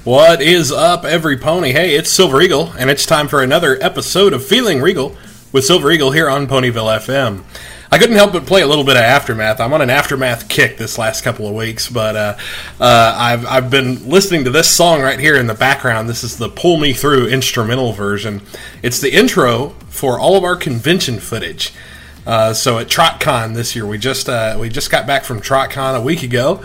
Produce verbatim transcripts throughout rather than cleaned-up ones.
What is up, every pony? Hey, it's Silver Eagle, and it's time for another episode of Feeling Regal with Silver Eagle here on Ponyville F M. I couldn't help but play a little bit of Aftermath. I'm on an Aftermath kick this last couple of weeks, but uh, uh, I've, I've been listening to this song right here in the background. This is the Pull Me Through instrumental version. It's the intro for all of our convention footage. Uh, so at TrotCon this year, we just uh, we just got back from TrotCon a week ago,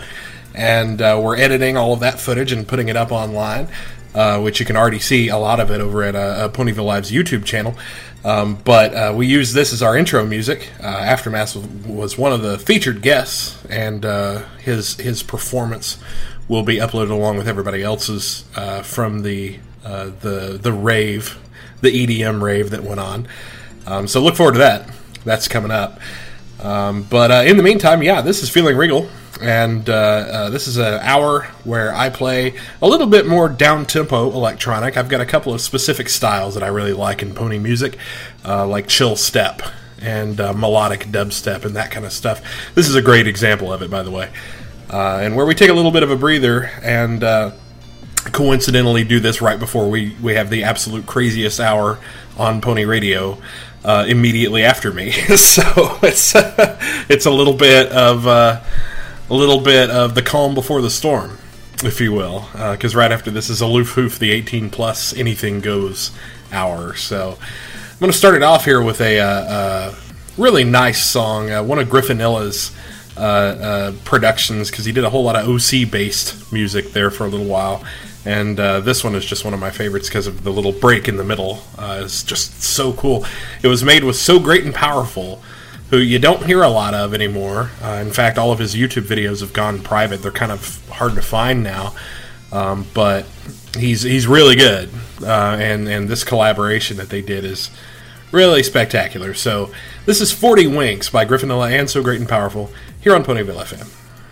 and uh, we're editing all of that footage and putting it up online, uh, which you can already see a lot of it over at uh, Ponyville Live's YouTube channel. Um, but uh, we use this as our intro music. Uh, Aftermath was one of the featured guests, and uh, his his performance will be uploaded along with everybody else's uh, from the uh, the the rave, the E D M rave that went on. Um, so look forward to that. That's coming up. Um, but uh, in the meantime, yeah, this is Feeling Regal. And uh, uh, this is an hour where I play a little bit more down-tempo electronic. I've got a couple of specific styles that I really like in pony music, uh, like chill step and uh, melodic dubstep and that kind of stuff. This is a great example of it, by the way. Uh, and where we take a little bit of a breather and uh, coincidentally do this right before we, we have the absolute craziest hour on Pony Radio uh, immediately after me. So it's, it's a little bit of... Uh, A little bit of the calm before the storm, if you will, because uh, right after this is Aloof Hoof, the eighteen plus anything goes hour. So I'm going to start it off here with a, uh, uh, really nice song, uh, one of Griffinilla's uh, uh, productions, because he did a whole lot of O C-based music there for a little while, and uh, this one is just one of my favorites because of the little break in the middle. Uh, it's just so cool. It was made with So Great and Powerful, who you don't hear a lot of anymore. Uh, in fact, all of his YouTube videos have gone private. They're kind of hard to find now, um, but he's he's really good, uh, and, and this collaboration that they did is really spectacular. So this is forty Winks by Griffinilla and So Great and Powerful here on Ponyville F M.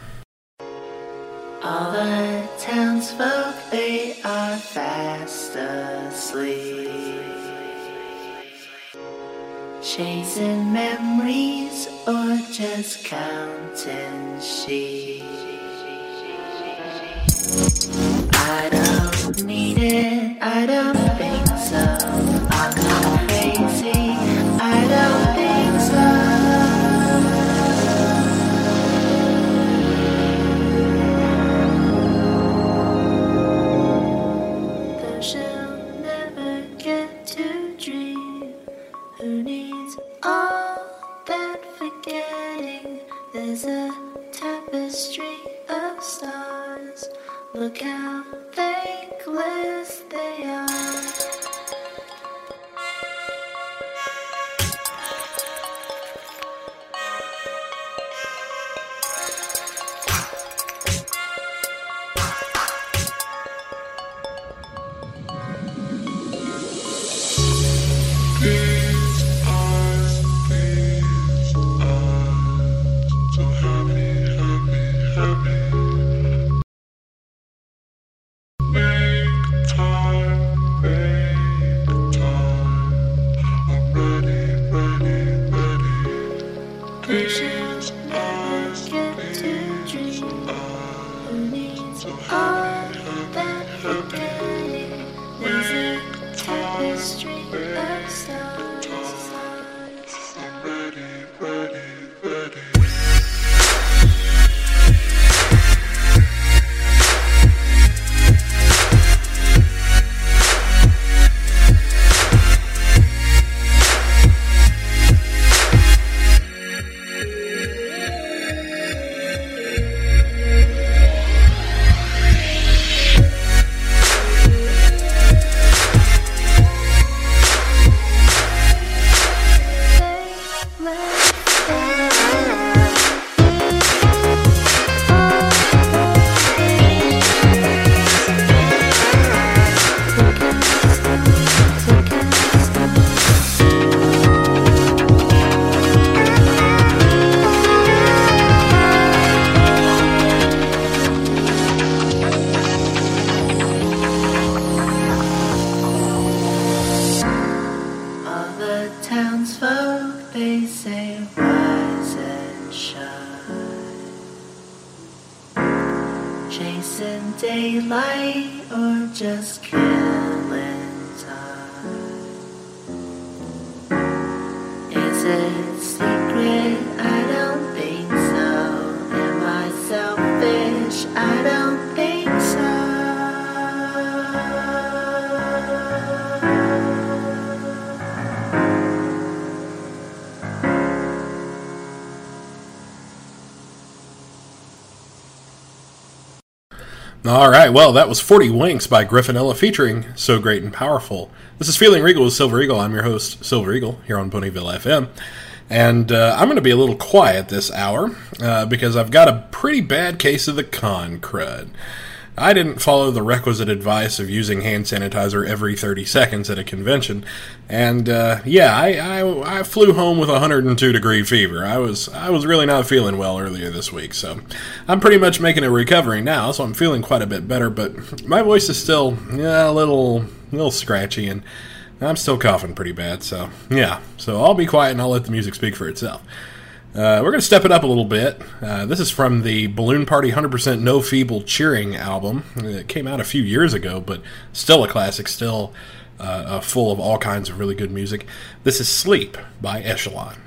All the townsfolk, they are fast asleep, chasing memories or just counting sheep. I don't need it, I don't think so. I'm not crazy, I don't think so. Though she'll never get to dream, who needs all that forgetting? There's a tapestry of stars. Look how thankless they are. chase chasing daylight or just killing time? Is it secret? I don't think so. Am I selfish? I don't think so. All right, well, that was forty Winks by Griffinella featuring So Great and Powerful. This is Feeling Regal with Silver Eagle. I'm your host, Silver Eagle, here on Ponyville F M. And uh, I'm going to be a little quiet this hour uh, because I've got a pretty bad case of the con crud. I didn't follow the requisite advice of using hand sanitizer every thirty seconds at a convention, and uh, yeah, I, I I flew home with a one hundred two degree fever. I was I was really not feeling well earlier this week, so I'm pretty much making a recovery now, so I'm feeling quite a bit better. But my voice is still yeah, a little a little scratchy, and I'm still coughing pretty bad. So yeah, so I'll be quiet and I'll let the music speak for itself. Uh, we're going to step it up a little bit. Uh, this is from the Balloon Party one hundred percent No Feeble Cheering album. It came out a few years ago, but still a classic, still uh, uh, full of all kinds of really good music. This is Sleep by Echelon.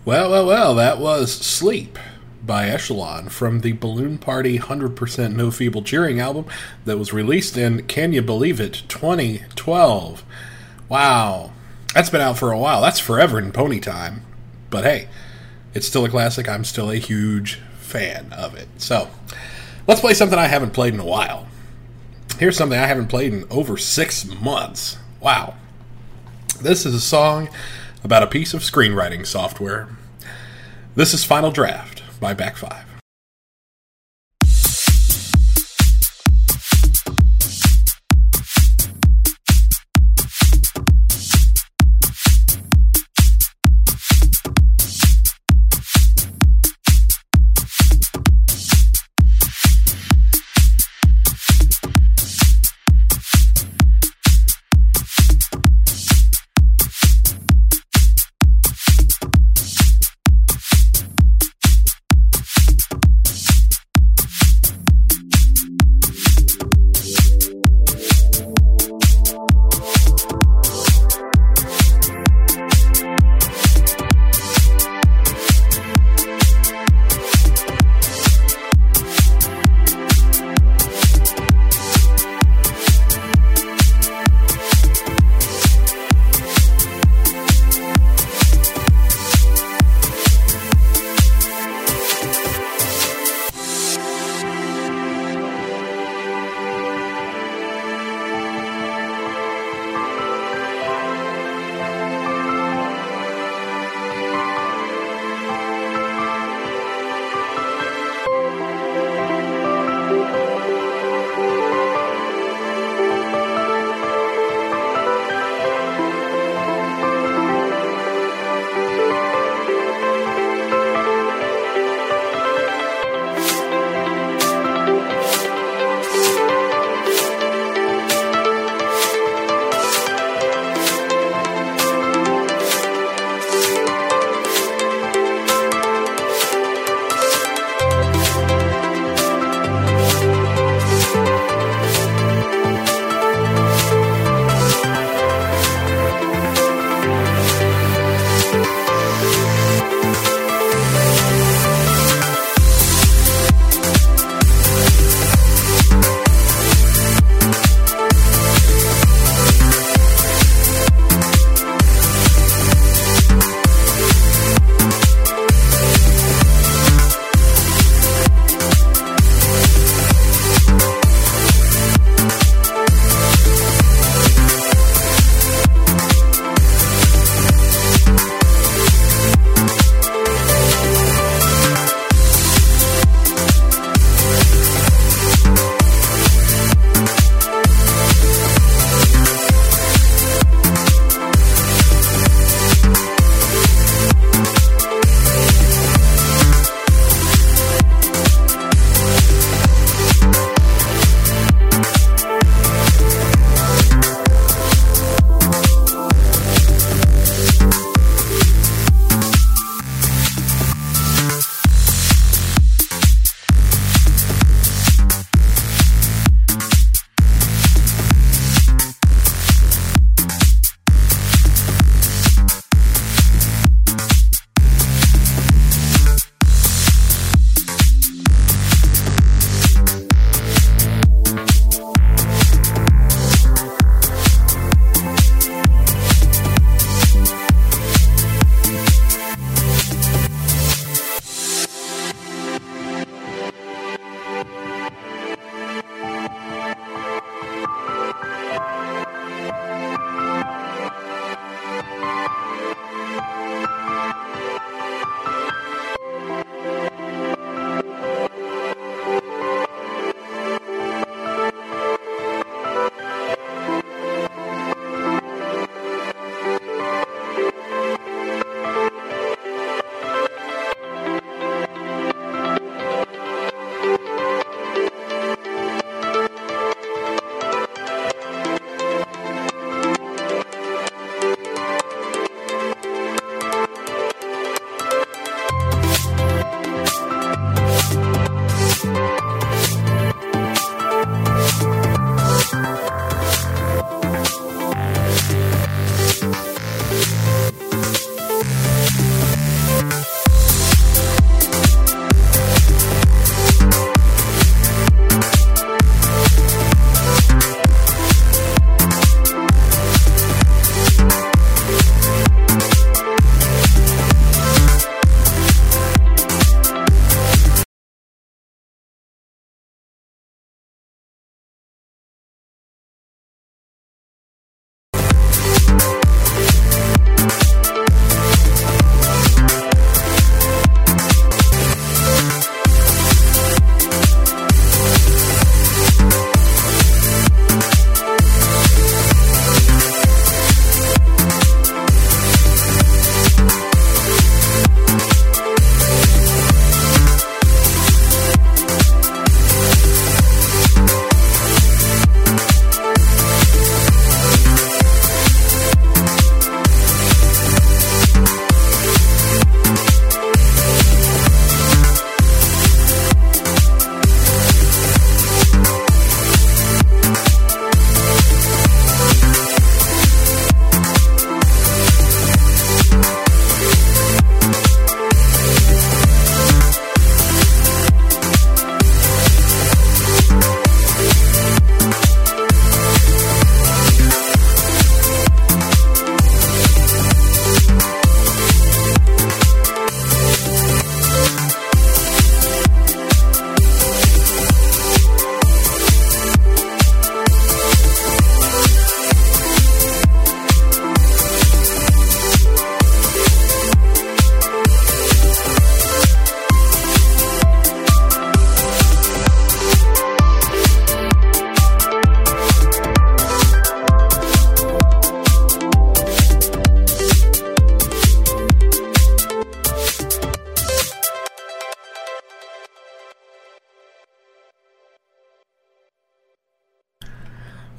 Well, well, well, that was Sleep by Echelon from the Balloon Party one hundred percent No Feeble Cheering album that was released in, can you believe it, twenty twelve. Wow. That's been out for a while. That's forever in pony time. But hey, it's still a classic. I'm still a huge fan of it. So, let's play something I haven't played in a while. Here's something I haven't played in over six months. Wow. This is a song about a piece of screenwriting software. This is Final Draft by Back Five.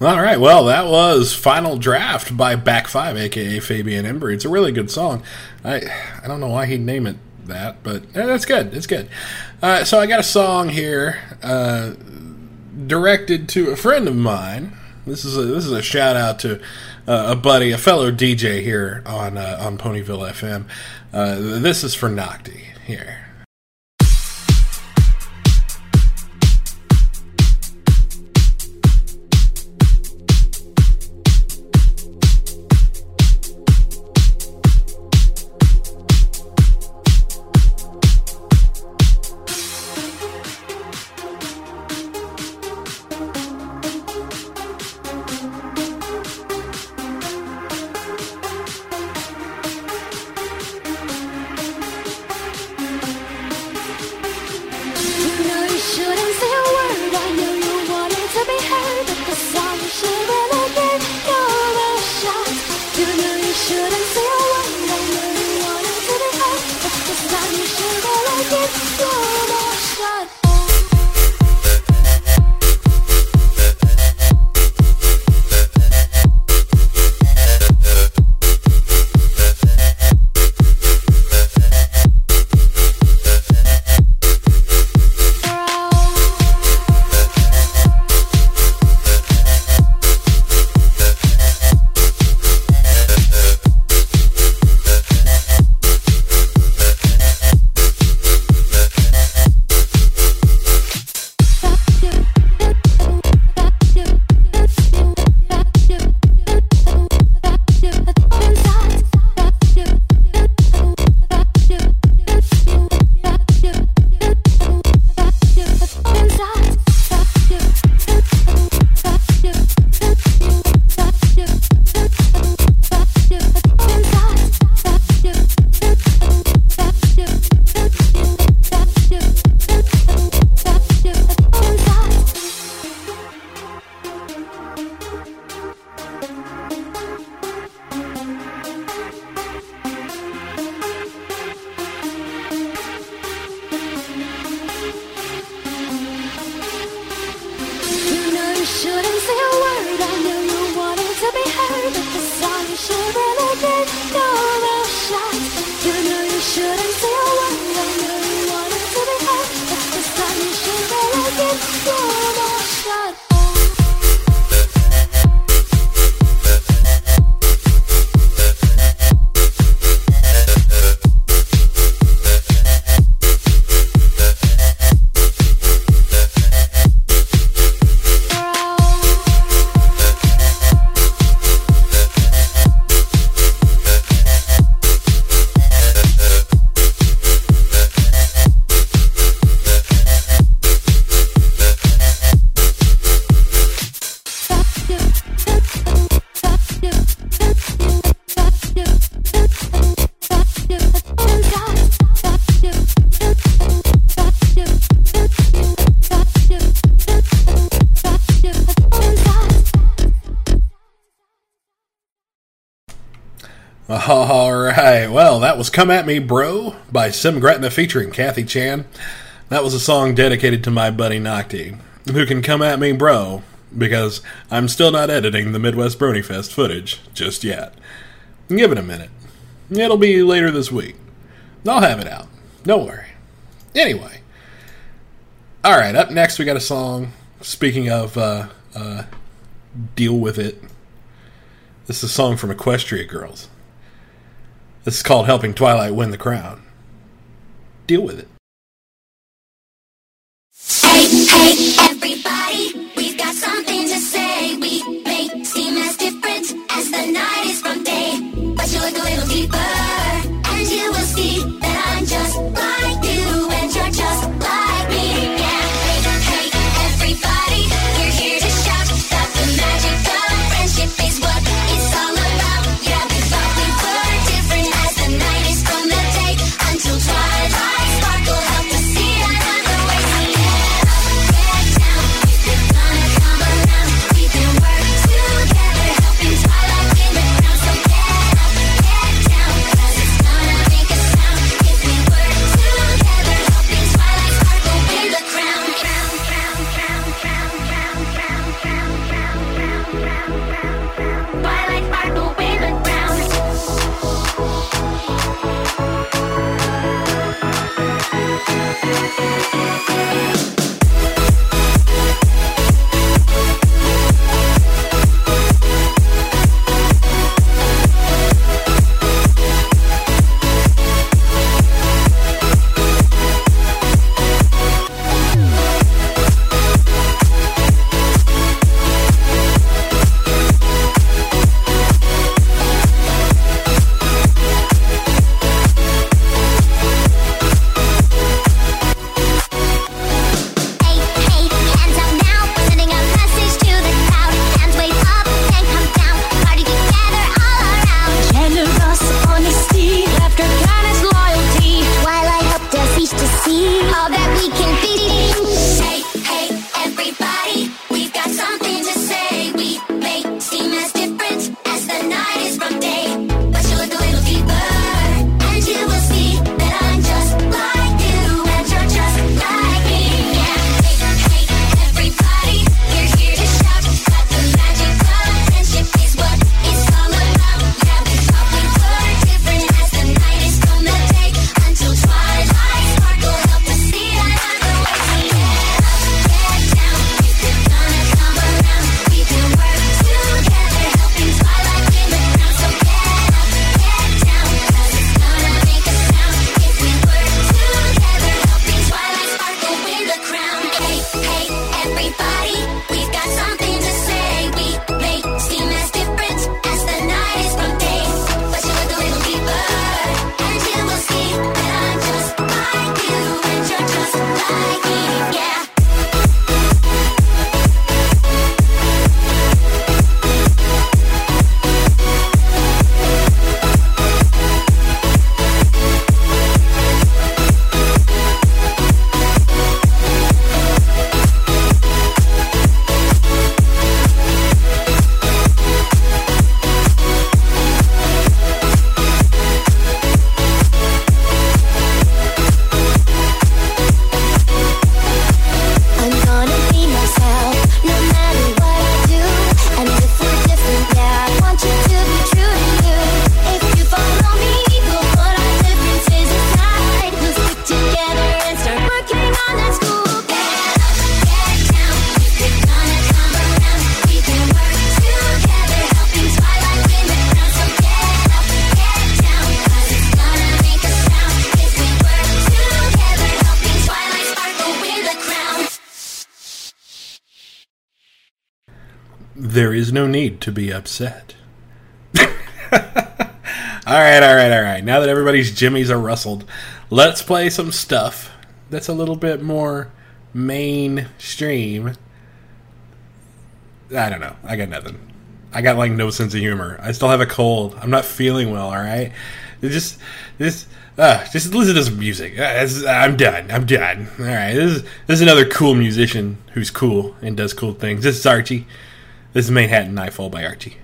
All right, well, that was Final Draft by Back Five, aka Fabian Embry. It's a really good song. I I don't know why he'd name it that, but eh, that's good. It's good. Uh, so I got a song here uh, directed to a friend of mine. This is a, this is a shout out to uh, a buddy, a fellow D J here on uh, on Ponyville F M. Uh, this is for Nocti here. All right, well, that was Come At Me Bro by Sim Gretna featuring Kathy Chan. That was a song dedicated to my buddy Nocti, who can come at me bro, because I'm still not editing the Midwest Brony Fest footage just yet. Give it a minute. It'll be later this week. I'll have it out. Don't worry. Anyway. Alright, up next we got a song, speaking of uh, uh, Deal With It. This is a song from Equestria Girls. This is called Helping Twilight Win the Crown. Deal with it. Hey, hey, everybody, we've got something to say. We may seem as different as the night is from day, but you look a little deeper, and you will see that I'm just like you, and you're just like me. Yeah, hey, hey, everybody, we're here to shout that the magic of friendship is what it's all about. Yeah, we thought we were different as the night is from the day, until twilight sparkle helped us see another way. So yeah, get down. there is no need to be upset. all right, all right, all right. Now that everybody's jimmies are rustled, let's play some stuff that's a little bit more mainstream. I don't know. I got nothing. I got like no sense of humor. I still have a cold. I'm not feeling well, all right? It just, this, uh, just listen to some music. Uh, this, I'm done. I'm done. All right. This is, this is another cool musician who's cool and does cool things. This is Archie. This is Manhattan Nightfall by Archie.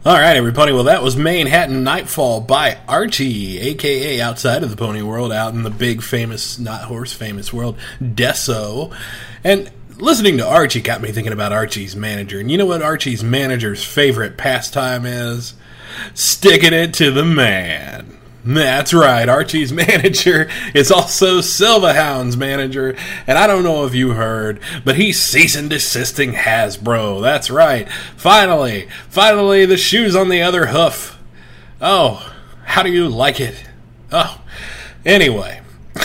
All right, everybody. Well, that was Manhattan Nightfall by Archie, a k a outside of the pony world, out in the big, famous, not horse famous world, Deso. And listening to Archie got me thinking about Archie's manager. And you know what Archie's manager's favorite pastime is? Sticking it to the man. That's right, Archie's manager is also Silverhound's manager, and I don't know if you heard, but he's cease and desisting Hasbro. That's right, finally, finally the shoe's on the other hoof. Oh, how do you like it? Oh, anyway.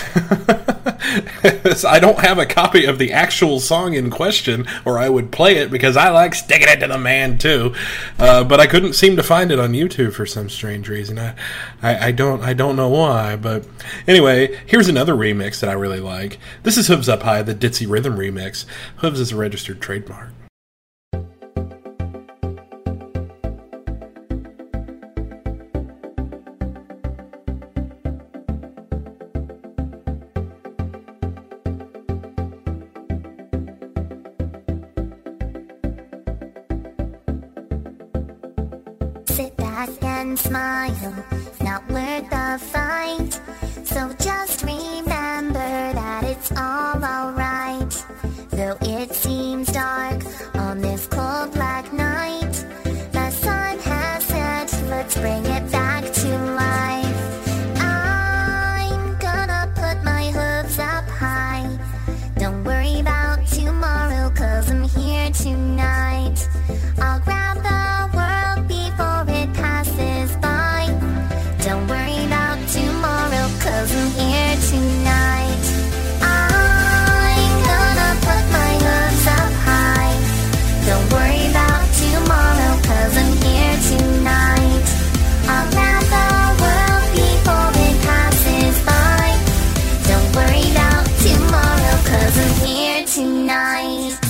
I don't have a copy of the actual song in question, or I would play it because I like sticking it to the man too. Uh, but I couldn't seem to find it on YouTube for some strange reason. I, I, I don't, I don't know why. But anyway, here's another remix that I really like. This is Hooves Up High, the Ditzy Rhythm remix. Hooves is a registered trademark. Sit back and smile, it's not worth the fight. So just remember that it's all alright. Though it seems dark on this cold black night, the sun has set, let's bring it back to life. I'm gonna put my hooves up high. Don't worry about tomorrow, cause I'm here tonight. I'll grab the world before it passes by. Don't worry about tomorrow, cause I'm here tonight. I'm gonna put my hooves up high. Don't worry about tomorrow, cause I'm here tonight. I'll grab the world before it passes by. Don't worry about tomorrow, cause I'm here tonight.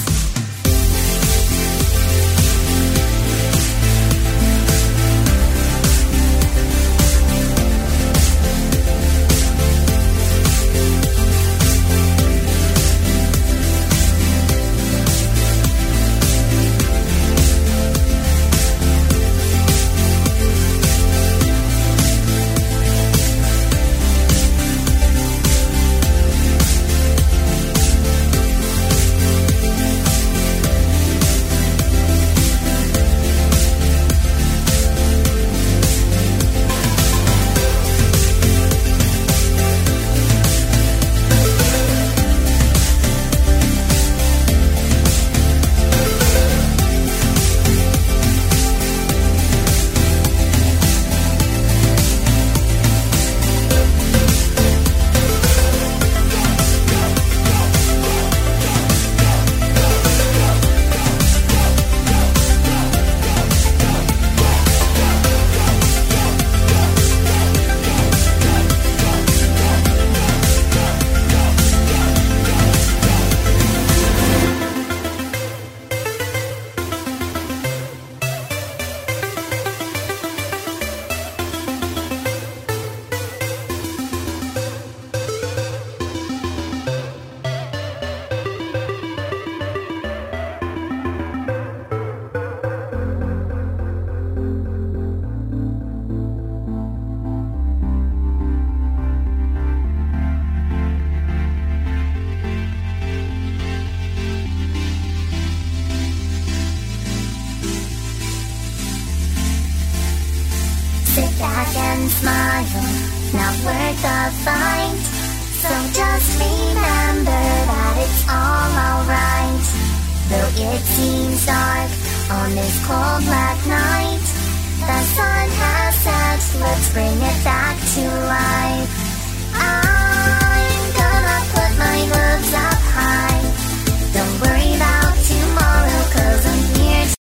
And smile, not worth the fight. So just remember that it's all alright. Though it seems dark on this cold black night, the sun has set, let's bring it back to life. I'm gonna put my hooves up high. Don't worry about tomorrow, cause I'm here to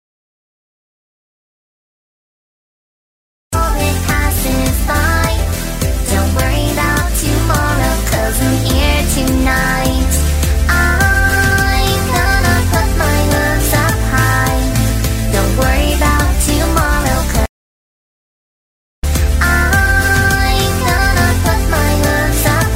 tonight. I'm gonna put my hooves up high. Don't worry about tomorrow, cause I'm gonna put my hooves up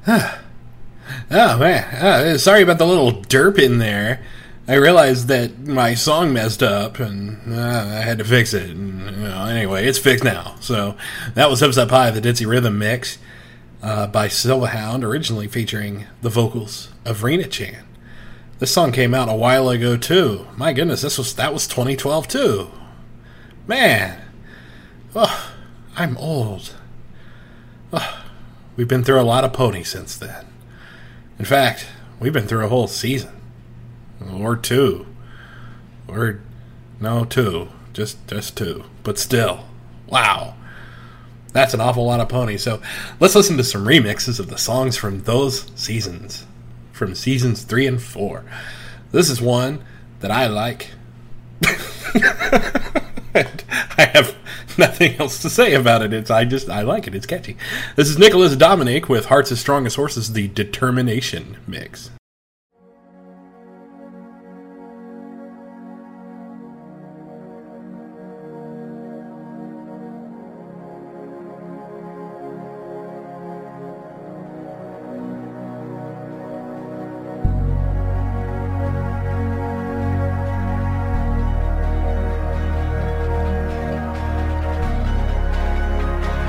Oh, man. Uh, sorry about the little derp in there. I realized that my song messed up, and uh, I had to fix it. And, you know, anyway, it's fixed now. So that was Hips Up High, the Ditzy Rhythm mix uh, by Silverhound, originally featuring the vocals of Rena Chan. This song came out a while ago, too. My goodness, this was that was twenty twelve, too. Man. Oh, I'm old. Oh, we've been through a lot of pony since then. In fact, we've been through a whole season. Or two. Or, no, two. Just, just two. But still. Wow. That's an awful lot of pony. So, let's listen to some remixes of the songs from those seasons. From seasons three and four. This is one that I like. And I have nothing else to say about it. It's I just I like it. It's catchy. This is Nicholas Dominic with Hearts as Strong as Horses, the Determination mix.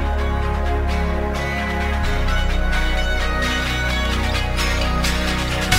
Thank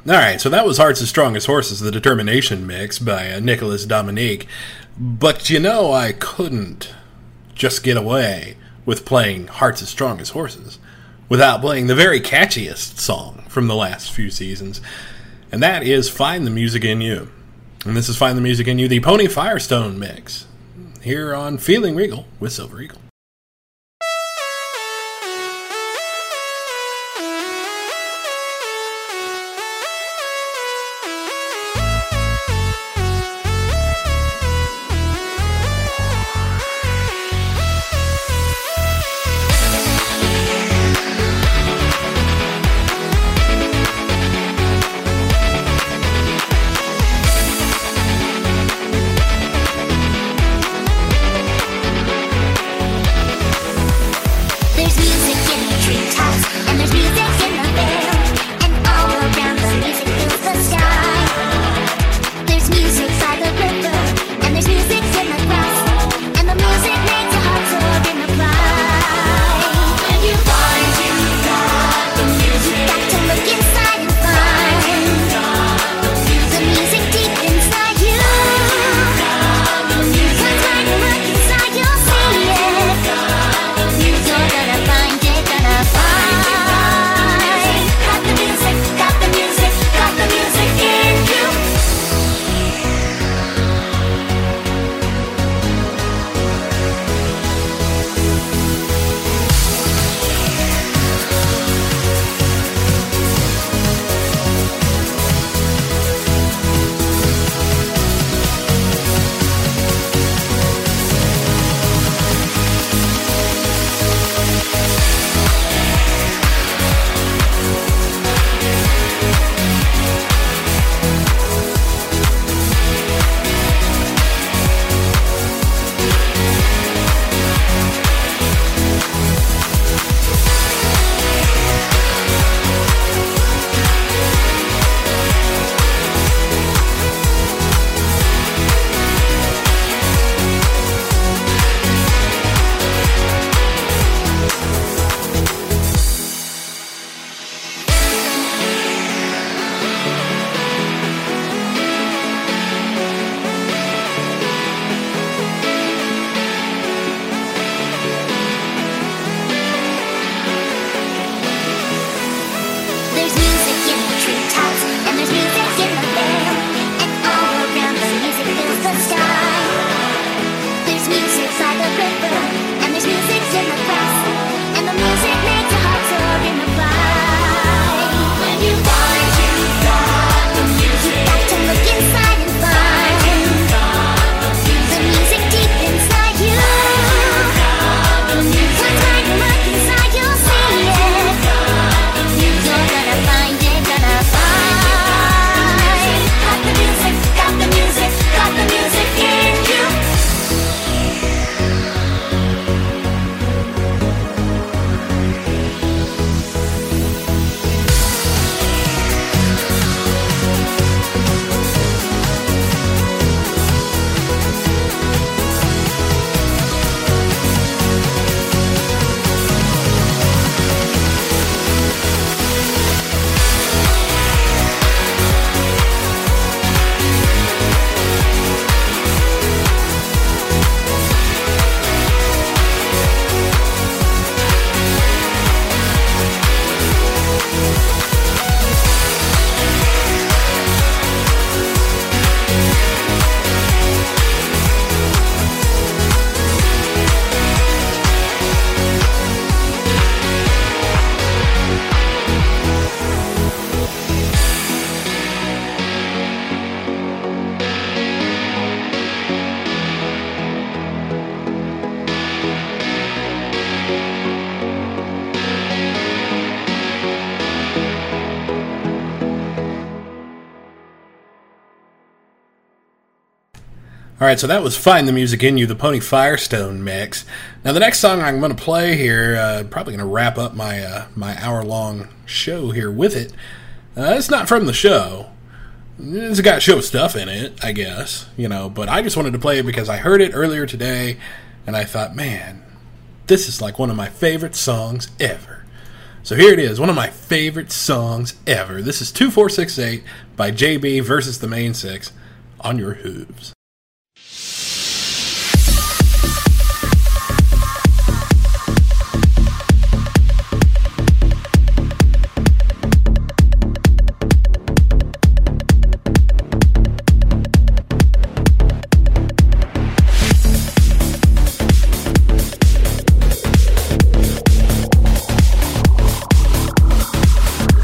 Alright, so that was Hearts as Strong as Horses, the Determination mix by uh, Nicholas Dominique. But you know, I couldn't just get away with playing Hearts as Strong as Horses without playing the very catchiest song from the last few seasons. And that is Find the Music in You. And this is Find the Music in You, the Pony Firestone mix, here on Feeling Regal with Silver Eagle. Alright, so that was Find the Music in You, the Pony Firestone mix. Now, the next song I'm going to play here, uh, probably going to wrap up my uh, my hour-long show here with it. Uh, it's not from the show. It's got show stuff in it, I guess, you know, but I just wanted to play it because I heard it earlier today, and I thought, man, this is like one of my favorite songs ever. So here it is, one of my favorite songs ever. This is two four six eight by J B versus the Main Six on your hooves.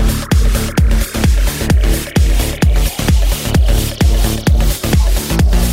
We'll be right back.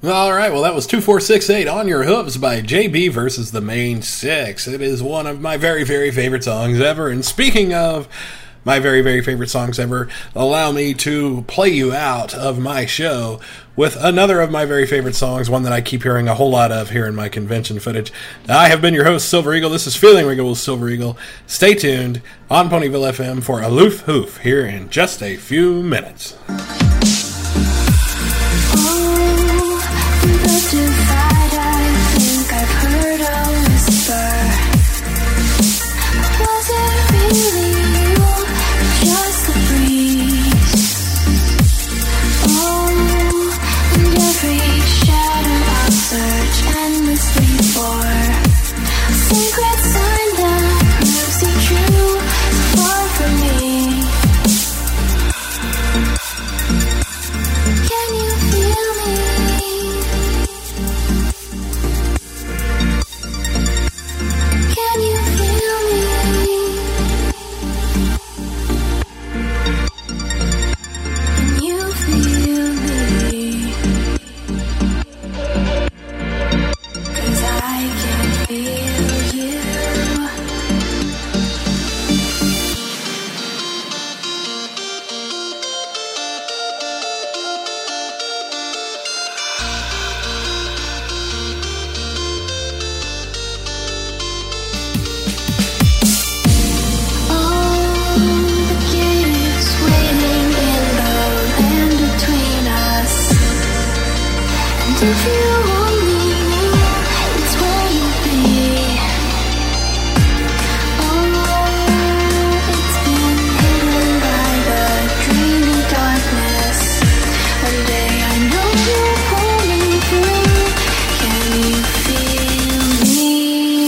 All right, well, that was two four six eight On Your Hooves by J B versus the Main Six. It is one of my very, very favorite songs ever. And speaking of my very, very favorite songs ever, allow me to play you out of my show with another of my very favorite songs, one that I keep hearing a whole lot of here in my convention footage. I have been your host, Silver Eagle. This is Feeling Regal with Silver Eagle. Stay tuned on Ponyville F M for Aloof Hoof here in just a few minutes. The divide, I think I've heard a whisper. Was it really you, just the breeze? Oh, and every shadow I'll search endlessly for a secret sign that proves you true, so far from me. Can you feel me? If you only knew, it's where you'll be. Oh, it's been hidden by the dreamy darkness. One day I know you're pulling through. Can you feel me?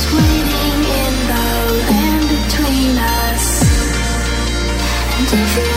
If you